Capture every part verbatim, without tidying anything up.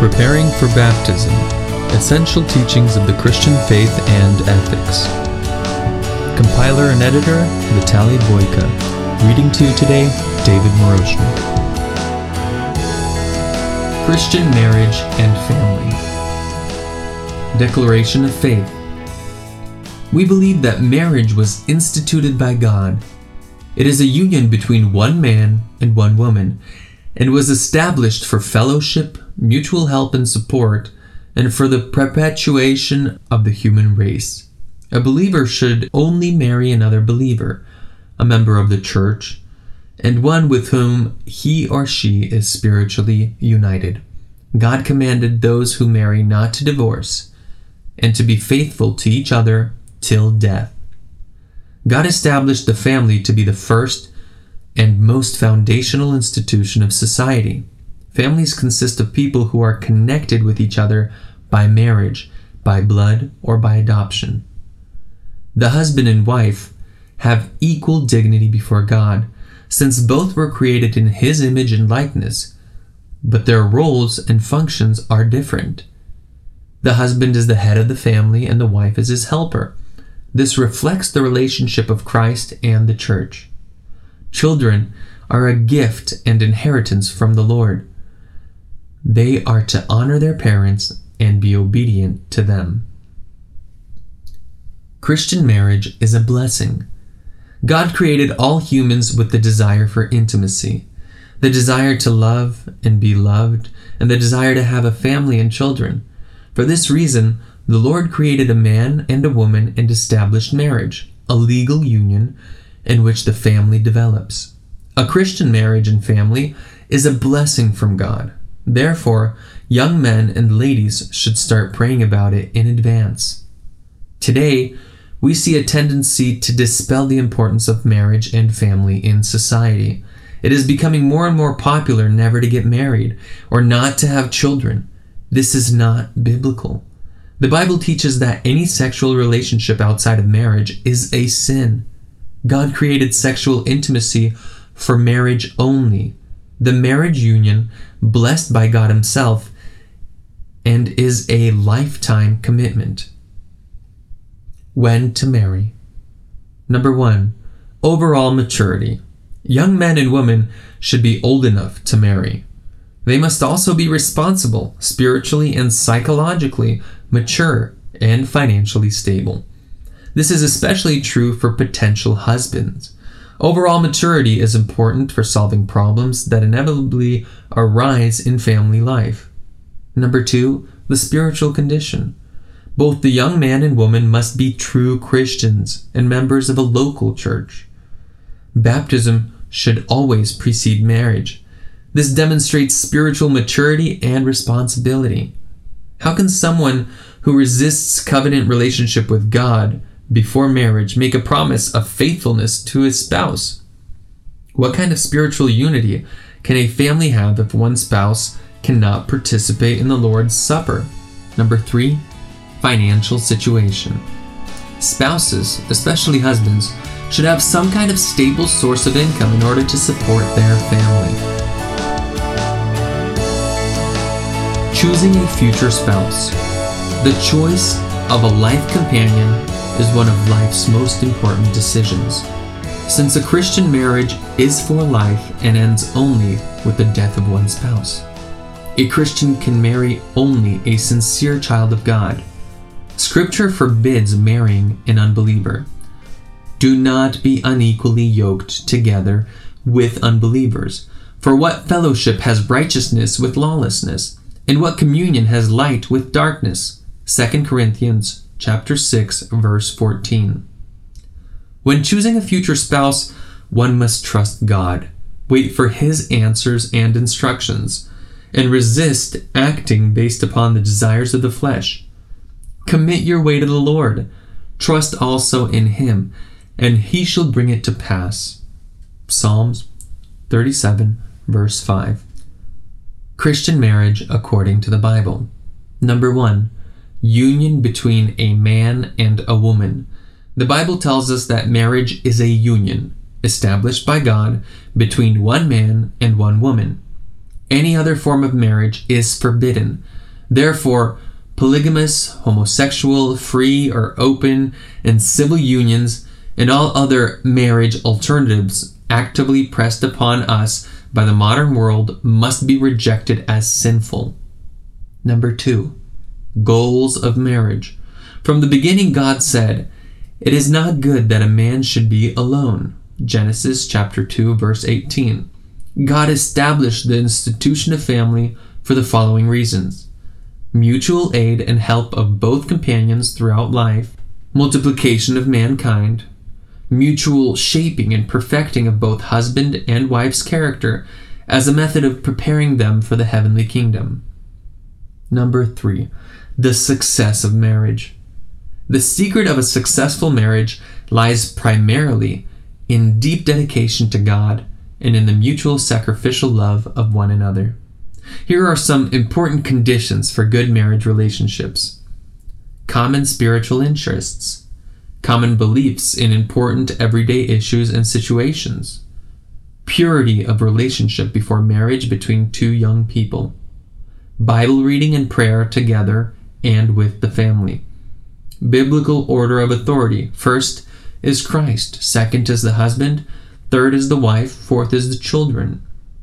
Preparing for Baptism, Essential Teachings of the Christian Faith and Ethics. Compiler and editor, Vitaly Boyka. Reading to you today, David Moroshny. Christian Marriage and Family. Declaration of Faith. We believe that marriage was instituted by God. It is a union between one man and one woman, and was established for fellowship, mutual help and support, and for the perpetuation of the human race. A believer should only marry another believer, a member of the church, and one with whom he or she is spiritually united. God commanded those who marry not to divorce, and to be faithful to each other till death. God established the family to be the first and most foundational institution of society. Families consist of people who are connected with each other by marriage, by blood, or by adoption. The husband and wife have equal dignity before God, since both were created in His image and likeness, but their roles and functions are different. The husband is the head of the family and the wife is his helper. This reflects the relationship of Christ and the church. Children are a gift and inheritance from the Lord. They are to honor their parents and be obedient to them. Christian marriage is a blessing. God created all humans with the desire for intimacy, the desire to love and be loved, and the desire to have a family and children. For this reason, the Lord created a man and a woman and established marriage, a legal union in which the family develops. A Christian marriage and family is a blessing from God. Therefore, young men and ladies should start praying about it in advance. Today, we see a tendency to dispel the importance of marriage and family in society. It is becoming more and more popular never to get married or not to have children. This is not biblical. The Bible teaches that any sexual relationship outside of marriage is a sin. God created sexual intimacy for marriage only. The marriage union, blessed by God Himself, and is a lifetime commitment. When to marry. Number one, overall maturity. Young men and women should be old enough to marry. They must also be responsible, spiritually and psychologically mature, and financially stable. This is especially true for potential husbands. Overall maturity is important for solving problems that inevitably arise in family life. Number two, the spiritual condition. Both the young man and woman must be true Christians and members of a local church. Baptism should always precede marriage. This demonstrates spiritual maturity and responsibility. How can someone who resists covenant relationship with God before marriage make a promise of faithfulness to his spouse? What kind of spiritual unity can a family have if one spouse cannot participate in the Lord's Supper? Number three, financial situation. Spouses, especially husbands, should have some kind of stable source of income in order to support their family. Choosing a future spouse. The choice of a life companion is one of life's most important decisions, since a Christian marriage is for life and ends only with the death of one spouse. A Christian can marry only a sincere child of God. Scripture forbids marrying an unbeliever. Do not be unequally yoked together with unbelievers. For what fellowship has righteousness with lawlessness? And what communion has light with darkness? Second Corinthians chapter six, verse fourteen. When choosing a future spouse, one must trust God, wait for His answers and instructions, and resist acting based upon the desires of the flesh. Commit your way to the Lord. Trust also in Him, and He shall bring it to pass. Psalms thirty-seven, verse five. Christian marriage according to the Bible. Number one, union between a man and a woman. The Bible tells us that marriage is a union established by God between one man and one woman. Any other form of marriage is forbidden. Therefore, polygamous, homosexual, free or open, and civil unions, and all other marriage alternatives actively pressed upon us by the modern world must be rejected as sinful. Number two, goals of marriage. From the beginning, God said, "It is not good that a man should be alone." Genesis chapter two, verse eighteen. God established the institution of family for the following reasons: mutual aid and help of both companions throughout life, multiplication of mankind, mutual shaping and perfecting of both husband and wife's character as a method of preparing them for the heavenly kingdom. Number three, the success of marriage. The secret of a successful marriage lies primarily in deep dedication to God and in the mutual sacrificial love of one another. Here are some important conditions for good marriage relationships: common spiritual interests, common beliefs in important everyday issues and situations, purity of relationship before marriage between two young people, Bible reading and prayer together and with the family, biblical order of authority. First is Christ, second is the husband, third is the wife, fourth is the children.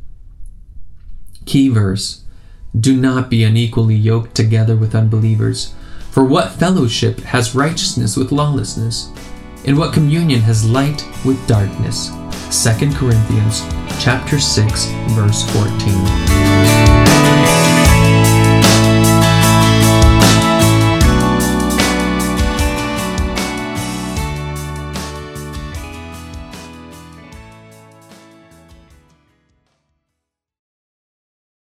Key verse: do not be unequally yoked together with unbelievers. For what fellowship has righteousness with lawlessness? And what communion has light with darkness? Second Corinthians chapter six, verse fourteen.